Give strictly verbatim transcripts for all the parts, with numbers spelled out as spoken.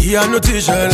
Yeah, no t-shirt.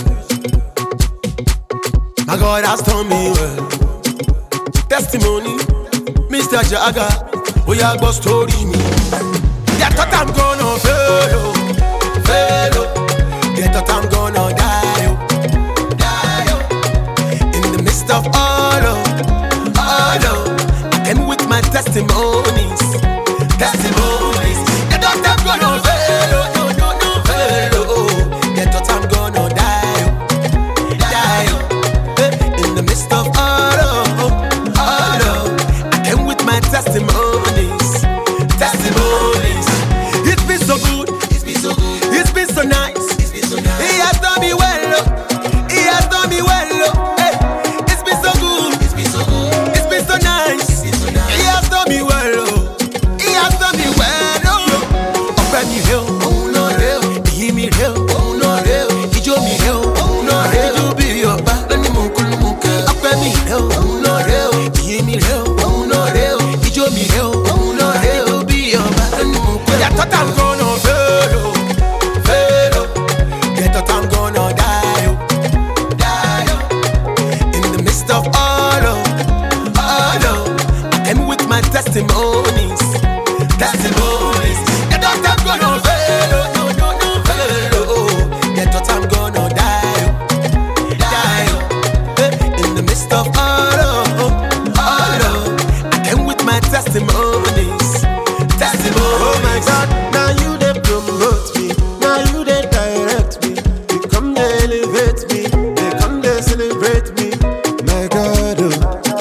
My God has done me well. Testimony, Mister Jagger. Oh yeah, go story me. They thought I'm gonna fail, oh, fail. Oh. They thought I'm gonna die, oh, die. Oh. In the midst of all, oh, all, oh, I came with my testimonies, testimonies. They thought I'm gonna fail, oh, no, no, no, fail. Oh. They thought I'm gonna die, oh, die. Oh. In the midst of all, oh, all, oh, I came with my testimonies, testimonies. It's been so good, it's been so good, it's been so nice, it's been so nice. He has done me well, oh. He has done me well, oh. Hey. It's been so good, it's been so good, it's been so nice, it's been so nice. He has done me well, oh. He has done me well, oh. Ọpẹ́ mi rẹ o, òun náà rẹ o. Ìyìn mi rẹ o, òun náà rẹ o. Ijó mi rẹ o, òun náà rẹ o. Ijó bí ọba lóní mò ń kú ló mú kẹ́. Ọpẹ́ mi rẹ o, òun náà rẹ o. Ìyìn mi rẹ o, òun náà rẹ o. Ijó mi rẹ o, òun náà rẹ o. Bí ọba lóní mò ń kú. They thought I'm gonna fail, oh, fail, oh. They thought I'm gonna die, oh, die, oh. In the midst of all, oh, all, oh, I came with my testimonies, testimonies. They thought I'm gonna fail, oh, no, no, no, fail, oh. They thought I'm gonna die, oh, die, oh. In the midst of all, oh, all, oh, I came with my testimonies, testimonies. Oh my God, now you they promote me, now you they direct me, you come they elevate me, they come they celebrate me. My God, oh,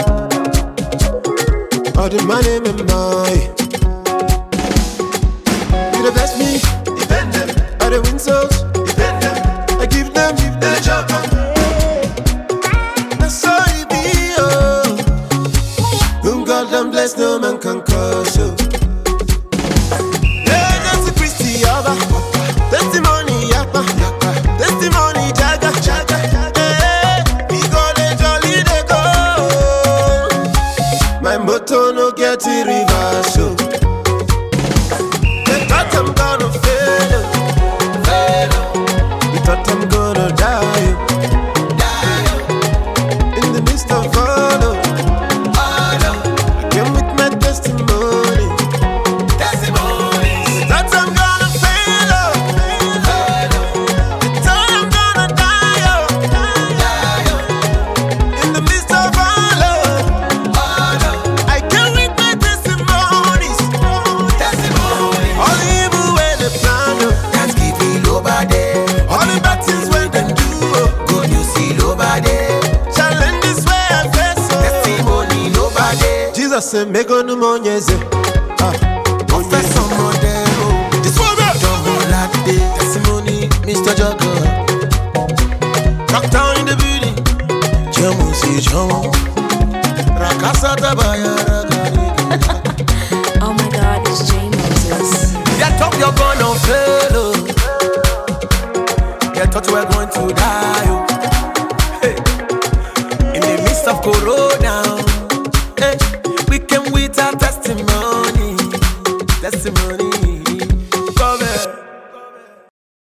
all the money in my, you they bless me, defend them, all the win souls, defend them, I give them, give them the job. That's so it be, oh, whom God done bless, no man can curse, oh. Testimony, yapa, testimony, jaga, jaga. Hey, we go the jolly they go. My motto no get it reverse. Oh. They thought I'm gonna fail, fail. They thought I'm gonna die, die. In the midst of all, oh, all, oh, I came with my testimony, testimony. They thought I'm gonna fail, oh. Jesus say make no monyeze. Ah, Professor Modelo. This one there. Double latte. Testimony, Mister Jagger. Rock down in the building. Jamu si jamu. Rakasa tabaya rakari. Oh my God, it's Jay Moses. They thought you're gonna fail, oh. They thought you were going to die.